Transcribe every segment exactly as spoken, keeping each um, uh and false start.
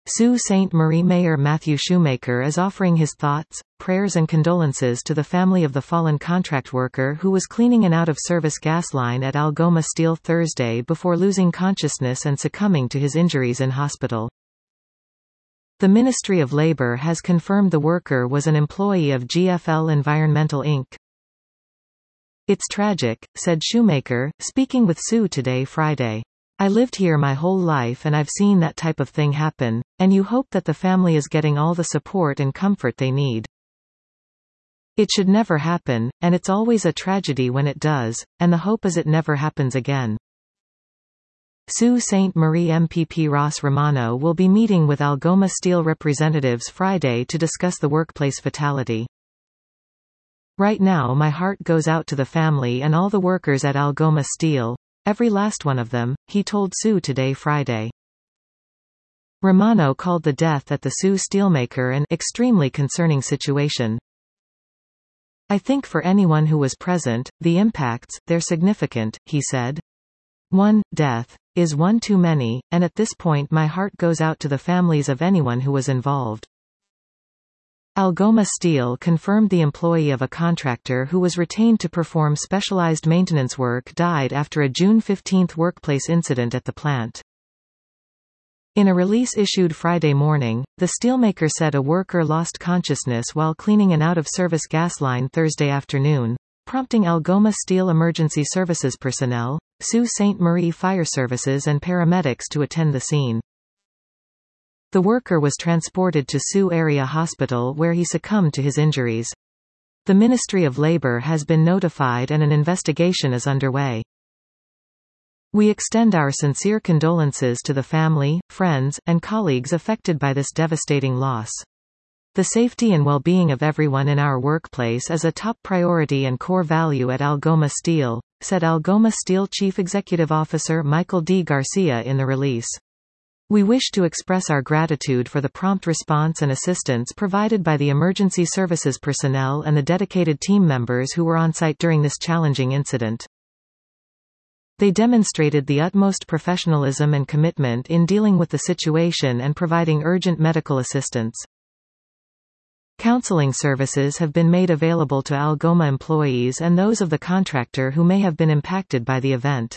Sault Ste. Marie Mayor Matthew Shoemaker is offering his thoughts, prayers and condolences to the family of the fallen contract worker who was cleaning an out-of-service gas line at Algoma Steel Thursday before losing consciousness and succumbing to his injuries in hospital. The Ministry of Labour has confirmed the worker was an employee of G F L Environmental Incorporated. "It's tragic," said Shoemaker, speaking with S U Today Friday. "I lived here my whole life and I've seen that type of thing happen, and you hope that the family is getting all the support and comfort they need. It should never happen, and it's always a tragedy when it does, and the hope is it never happens again." Sault Ste. Marie M P P Ross Romano will be meeting with Algoma Steel representatives Friday to discuss the workplace fatality. "Right now my heart goes out to the family and all the workers at Algoma Steel. Every last one of them," he told S U Today Friday. Romano called the death at the Sault steelmaker an extremely concerning situation. "I think for anyone who was present, the impacts, they're significant," he said. "One death is one too many, and at this point my heart goes out to the families of anyone who was involved." Algoma Steel confirmed the employee of a contractor who was retained to perform specialized maintenance work died after a June fifteenth workplace incident at the plant. In a release issued Friday morning, the steelmaker said a worker lost consciousness while cleaning an out-of-service gas line Thursday afternoon, prompting Algoma Steel Emergency Services personnel, Sault Ste. Marie Fire Services and paramedics to attend the scene. The worker was transported to Sault Area Hospital where he succumbed to his injuries. The Ministry of Labour has been notified and an investigation is underway. "We extend our sincere condolences to the family, friends, and colleagues affected by this devastating loss. The safety and well-being of everyone in our workplace is a top priority and core value at Algoma Steel," said Algoma Steel Chief Executive Officer Michael D. Garcia in the release. "We wish to express our gratitude for the prompt response and assistance provided by the emergency services personnel and the dedicated team members who were on site during this challenging incident. They demonstrated the utmost professionalism and commitment in dealing with the situation and providing urgent medical assistance. Counseling services have been made available to Algoma employees and those of the contractor who may have been impacted by the event."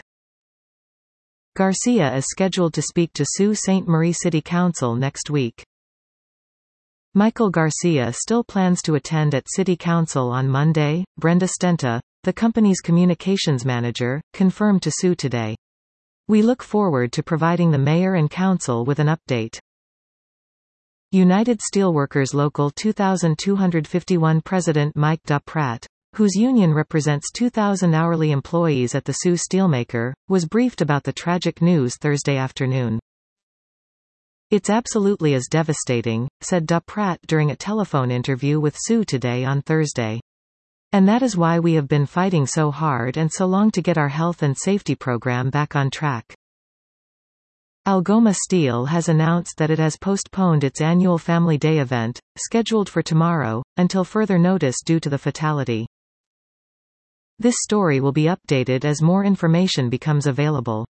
Garcia is scheduled to speak to Sault Ste. Marie City Council next week. Michael Garcia still plans to attend at City Council on Monday, Brenda Stenta, the company's communications manager, confirmed to S U Today. "We look forward to providing the mayor and council with an update." United Steelworkers Local two thousand two hundred fifty-one President Mike Duprat, whose union represents two thousand hourly employees at the Sault steelmaker, was briefed about the tragic news Thursday afternoon. "It's absolutely as devastating," said Duprat during a telephone interview with S U Today on Thursday. "And that is why we have been fighting so hard and so long to get our health and safety program back on track." Algoma Steel has announced that it has postponed its annual Family Day event, scheduled for tomorrow, until further notice due to the fatality. This story will be updated as more information becomes available.